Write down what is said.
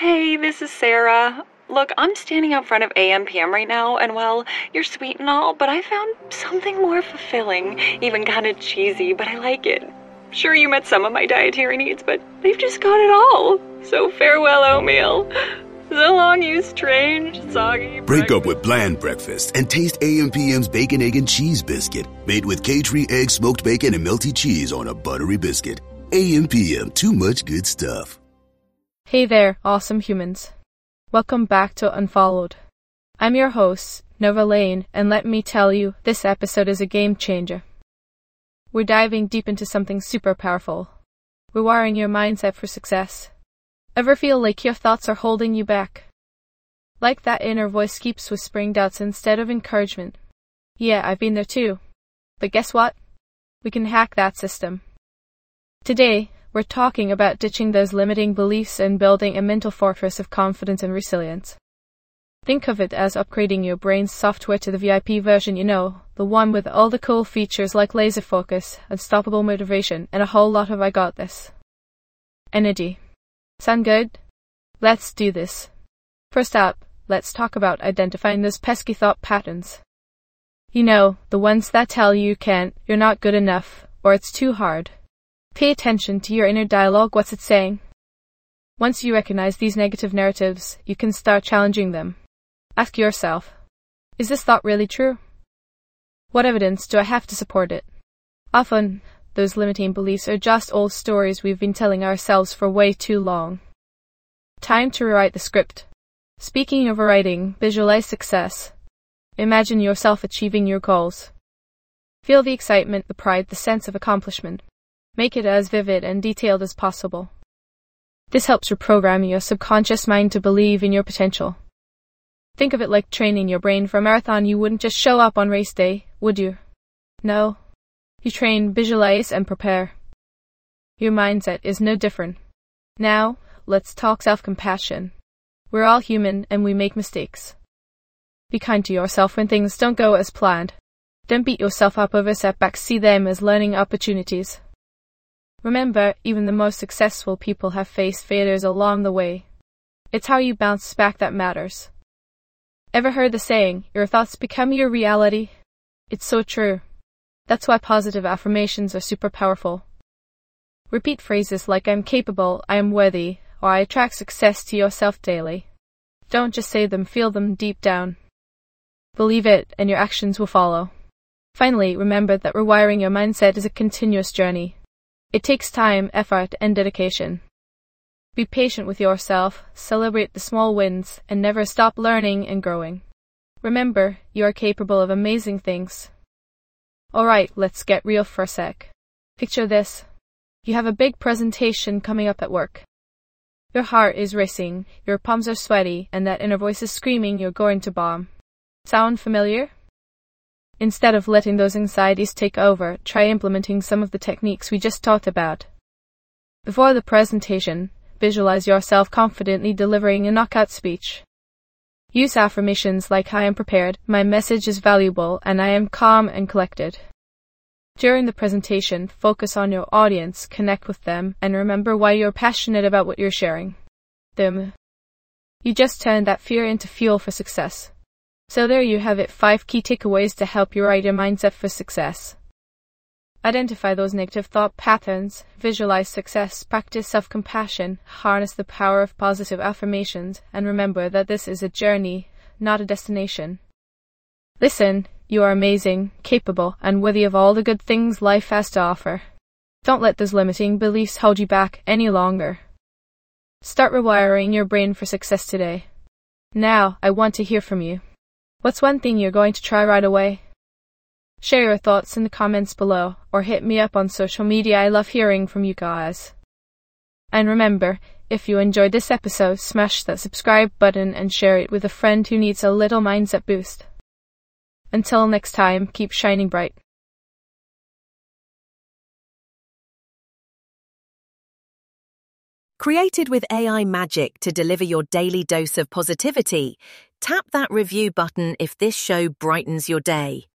Hey, this is Sarah. Look, I'm standing out front of AMPM right now, and well, you're sweet and all, but I found something more fulfilling, even kind of cheesy, but I like it. Sure, you met some of my dietary needs, but they've just got it all. So farewell, oatmeal. So long, you strange, soggy Break up with bland breakfast and taste AMPM's Bacon, Egg, and Cheese Biscuit, made with K-Tree egg, smoked bacon, and melty cheese on a buttery biscuit. AMPM, too much good stuff. Hey there, awesome humans. Welcome back to Unfollowed. I'm your host, Nova Lane, and let me tell you, this episode is a game changer. We're diving deep into something super powerful. We're wiring your mindset for success. Ever feel like your thoughts are holding you back? Like that inner voice keeps whispering doubts instead of encouragement? Yeah, I've been there too. But guess what? We can hack that system. Today, we're talking about ditching those limiting beliefs and building a mental fortress of confidence and resilience. Think of it as upgrading your brain's software to the VIP version, the one with all the cool features like laser focus, unstoppable motivation, and a whole lot of I got this energy. Sound good? Let's do this. First up, let's talk about identifying those pesky thought patterns. The ones that tell you can't, you're not good enough, or it's too hard. Pay attention to your inner dialogue. What's it saying? Once you recognize these negative narratives, you can start challenging them. Ask yourself, is this thought really true? What evidence do I have to support it? Often, those limiting beliefs are just old stories we've been telling ourselves for way too long. Time to rewrite the script. Speaking of writing, visualize success. Imagine yourself achieving your goals. Feel the excitement, the pride, the sense of accomplishment. Make it as vivid and detailed as possible. This helps reprogram your subconscious mind to believe in your potential. Think of it like training your brain for a marathon. You wouldn't just show up on race day, would you? No. You train, visualize, and prepare. Your mindset is no different. Now, let's talk self-compassion. We're all human and we make mistakes. Be kind to yourself when things don't go as planned. Don't beat yourself up over setbacks. See them as learning opportunities. Remember, even the most successful people have faced failures along the way. It's how you bounce back that matters. Ever heard the saying, your thoughts become your reality? It's so true. That's why positive affirmations are super powerful. Repeat phrases like I'm capable, I am worthy, or I attract success to yourself daily. Don't just say them, feel them deep down. Believe it, and your actions will follow. Finally, remember that rewiring your mindset is a continuous journey. It takes time, effort, and dedication. Be patient with yourself, celebrate the small wins, and never stop learning and growing. Remember, you are capable of amazing things. Alright, let's get real for a sec. Picture this. You have a big presentation coming up at work. Your heart is racing, your palms are sweaty, and that inner voice is screaming you're going to bomb. Sound familiar? Instead of letting those anxieties take over, try implementing some of the techniques we just talked about. Before the presentation, visualize yourself confidently delivering a knockout speech. Use affirmations like I am prepared, my message is valuable, and I am calm and collected. During the presentation, focus on your audience, connect with them, and remember why you're passionate about what you're sharing. You just turned that fear into fuel for success. So there you have it, 5 key takeaways to help you write your mindset for success. Identify those negative thought patterns, visualize success, practice self-compassion, harness the power of positive affirmations, and remember that this is a journey, not a destination. Listen, you are amazing, capable, and worthy of all the good things life has to offer. Don't let those limiting beliefs hold you back any longer. Start rewiring your brain for success today. Now, I want to hear from you. What's one thing you're going to try right away? Share your thoughts in the comments below, or hit me up on social media. I love hearing from you guys. And remember, if you enjoyed this episode, smash that subscribe button and share it with a friend who needs a little mindset boost. Until next time, keep shining bright. Created with AI magic to deliver your daily dose of positivity, tap that review button if this show brightens your day.